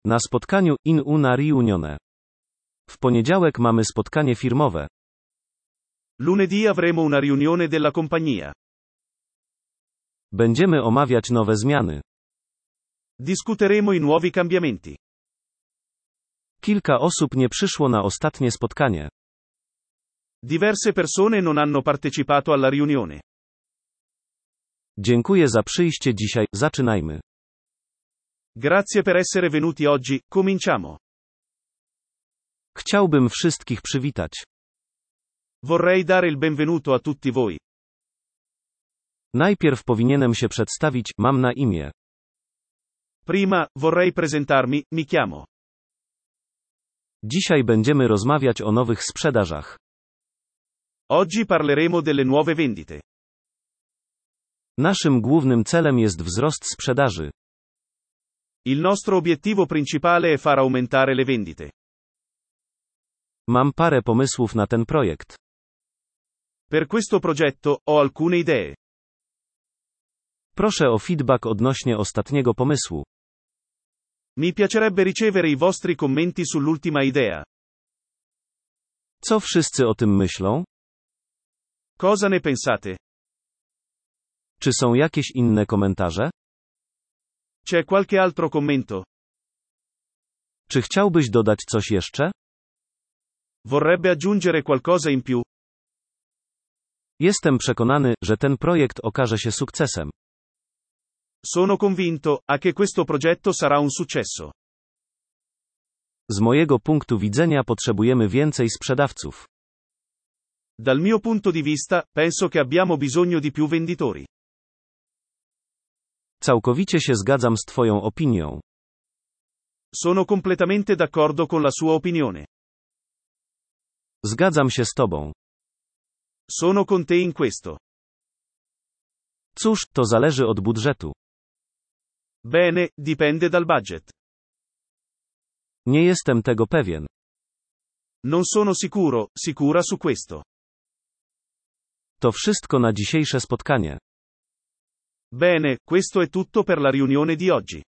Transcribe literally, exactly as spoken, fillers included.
Na spotkaniu in una riunione. W poniedziałek mamy spotkanie firmowe. Lunedì avremo una riunione della compagnia. Będziemy omawiać nowe zmiany. Discuteremo i nuovi cambiamenti. Kilka osób nie przyszło na ostatnie spotkanie. Diverse persone non hanno partecipato alla riunione. Dziękuję za przyjście dzisiaj, zaczynajmy. Grazie per essere venuti oggi, cominciamo. Chciałbym wszystkich przywitać. Vorrei dare il benvenuto a tutti voi. Najpierw powinienem się przedstawić, mam na imię. Prima, vorrei presentarmi, mi chiamo. Dzisiaj będziemy rozmawiać o nowych sprzedażach. Oggi parleremo delle nuove vendite. Naszym głównym celem jest wzrost sprzedaży. Il nostro obiettivo principale è far aumentare le vendite. Mam parę pomysłów na ten projekt. Per questo progetto, ho alcune idee. Proszę o feedback odnośnie ostatniego pomysłu. Mi piacerebbe ricevere i vostri commenti sull'ultima idea. Co wszyscy o tym myślą? Cosa ne pensate? Czy są jakieś inne komentarze? C'è qualche altro commento? Czy chciałbyś dodać coś jeszcze? Vorrebbe aggiungere qualcosa in più? Jestem przekonany, że ten projekt okaże się sukcesem. Sono convinto, a che questo progetto sarà un successo. Z mojego punktu widzenia potrzebujemy więcej sprzedawców. Dal mio punto di vista, penso che abbiamo bisogno di più venditori. Całkowicie się zgadzam z Twoją opinią. Sono completamente d'accordo con la sua opinione. Zgadzam się z Tobą. Sono con te in questo. Cóż, to zależy od budżetu. Bene, dipende dal budget. Nie jestem tego pewien. Non sono sicuro, sicura su questo. To wszystko na dzisiejsze spotkanie. Bene, questo è tutto per la riunione di oggi.